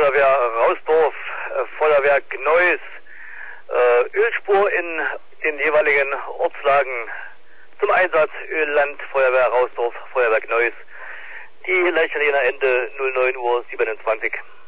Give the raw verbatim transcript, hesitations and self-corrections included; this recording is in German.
Feuerwehr Rausdorf, äh, Feuerwehr Gneuss, äh, Ölspur in den jeweiligen Ortslagen zum Einsatz, Ölland, Feuerwehr Rausdorf, Feuerwehr Gneuss. Die Leichenlehner Ende null neun Uhr siebenundzwanzig.